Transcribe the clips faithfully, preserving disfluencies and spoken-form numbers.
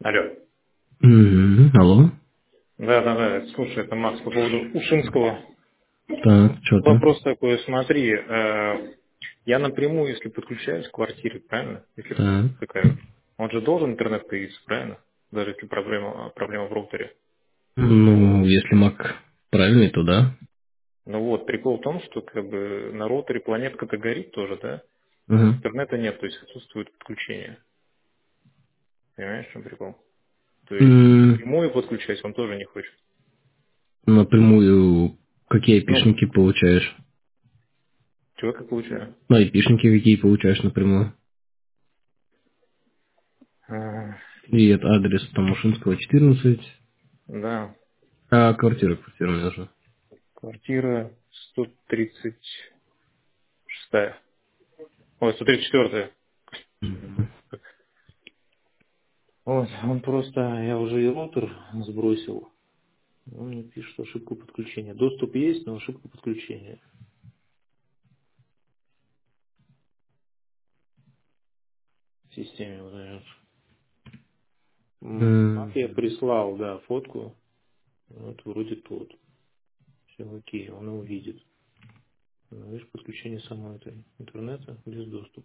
Алло. Мгм, алло. Да, да, да. Слушай, это Макс по поводу Ушинского. Так, что там? Вопрос такой, смотри, э, я напрямую, если подключаюсь к квартире, правильно? Если Так. такая, он же должен интернет появиться, правильно? Даже если проблема, проблема в роутере. Ну, если Mac правильный, то да. Ну вот, прикол в том, что как бы на роутере планетка-то горит тоже, да? А Угу. интернета нет, то есть отсутствует подключение. Понимаешь, в чем прикол? То есть М, напрямую подключать он тоже не хочет. Напрямую какие Ну, айпишники получаешь? чего как получаю? Ну, айпишники какие получаешь напрямую? А, И это адрес там Мушинского четырнадцать. да, А квартира, квартира мне нужна. квартира сто тридцать шестая. Ой, сто тридцать четвёртая. Вот, он просто, я уже и роутер сбросил. Он мне пишет ошибку подключения. Доступ есть, но ошибка подключения в системе выдает. М, Мак я М, прислал, да, фотку. Вот вроде тот. Все окей, он его видит. Но, видишь, подключение самого этой интернета без доступа.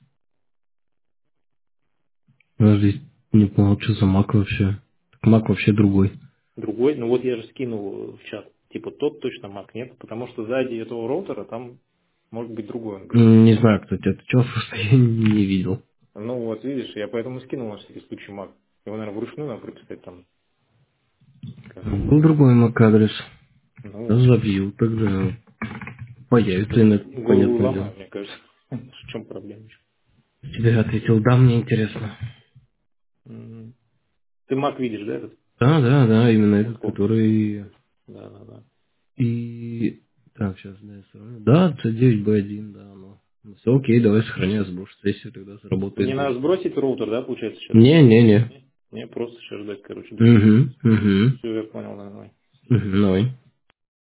Подожди, не понял, что за Mac вообще. Так Mac вообще другой. Другой, ну вот я же скинул в чат. Типа тот точно Мак нет, потому что сзади этого роутера там может быть другой, он говорит. М, Не знаю, кто тебя отвечал, просто я не видел. Ну вот, видишь, я поэтому скинул на всякий случай Мак. Его, наверное, вручную надо прописать там. Как бы. Был другой Mac адрес. Ну вот. Забью, тогда появится, и на это Голову понятное дело. ломаю, мне кажется. В чем проблема еще? Тебе ответил, да, мне интересно. Мгм. Ты Мак видишь, да, этот? Да, да, да, именно Вот этот, тот. который... Да, да, да. И... Так, сейчас, да, я сравню. Да, ц девять бэ один, да, ну. Все окей, давай сохраняй, сброс сессию, тогда заработает Мне надо будет. сбросить роутер, да, получается сейчас? Не-не-не. Не, не, просто сейчас ждать, короче, до утра. Угу, угу. Все, я понял, давай. Угу, давай.